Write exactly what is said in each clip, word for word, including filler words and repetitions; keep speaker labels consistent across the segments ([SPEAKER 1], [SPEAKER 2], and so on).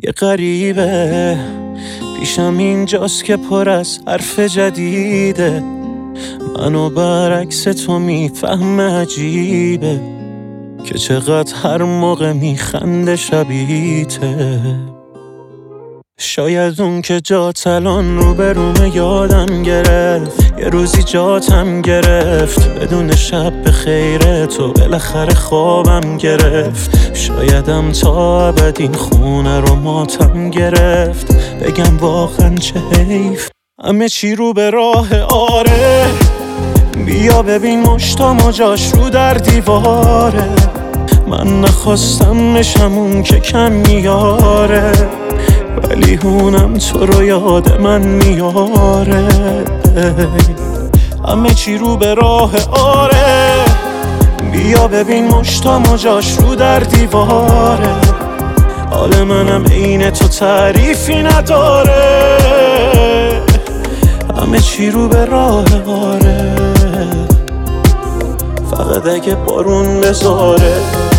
[SPEAKER 1] یه غریبه پیشم اینجاست که پر از حرف جدیده، منو برعکس تو میفهمه، عجیبه که چقدر هر موقع میخنده شبیته. شاید اون که جات الان رو به رومه یادم گرفت، یه روزی جاتم گرفت، بدون شب به خیره تو بالاخره خوابم گرفت. شایدم تا ابد این خونه رو ماتم گرفت، بگم واقعا چه حیف، همه چی رو به راه آره. بیا ببین مشتام و جاش رو در دیواره، من نخواستم بشم اون که کم میاره، ولی هونم تو رو یاد من میاره. همه چی رو به راه آره. بیا ببین مشتام و جاش رو در دیواره، حال منم عین تو تعریفی نداره. همه چی رو به راه آره، فقط اگه بارون بذاره.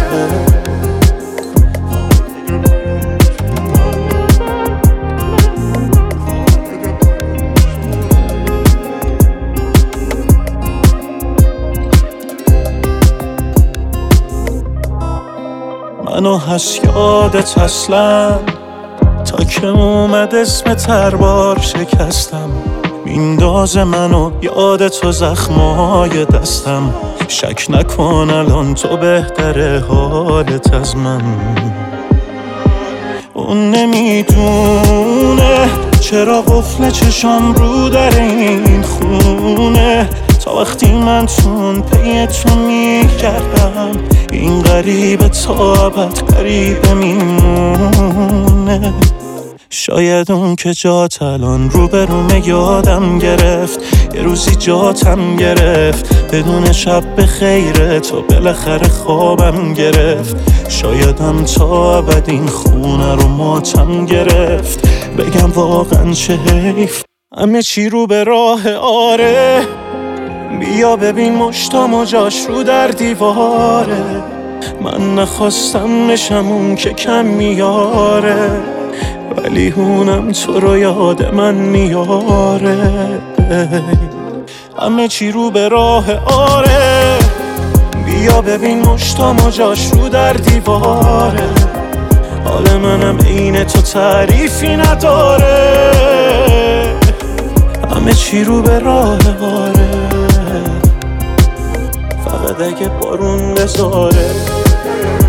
[SPEAKER 1] منو هست یادت اصلا، تا که اومد اسم تربار شکستم، میندازه منو یاد تو زخمای دستم. شک نکن الان تو بهتره حالت از من. اون نمیدونه چرا قفل چشام رو در این خونه، تا وقتی من تون پی تو میگردم، این غریبه تا ابد غریبه میمونه. شاید اون که جات الان رو به رومه یادم گرفت، یه روزی جاتم گرفت، بدون شب به خیره تو بالاخره خوابم گرفت. شایدم تا ابد این خونه رو ماتم گرفت، بگم واقعا چه حیف، همه چی رو به راه آره. بیا ببین مشتام و جاش رو در دیواره، من نخواستم بشم اون که کم میاره، ولی هونم تو رو یاد من میاره. همه چی رو به راه آره. بیا ببین مشتام و جاش رو در دیواره، حال منم عین تو تعریفی نداره. همه چی رو به راه آره، فقط اگه بارون بذاره.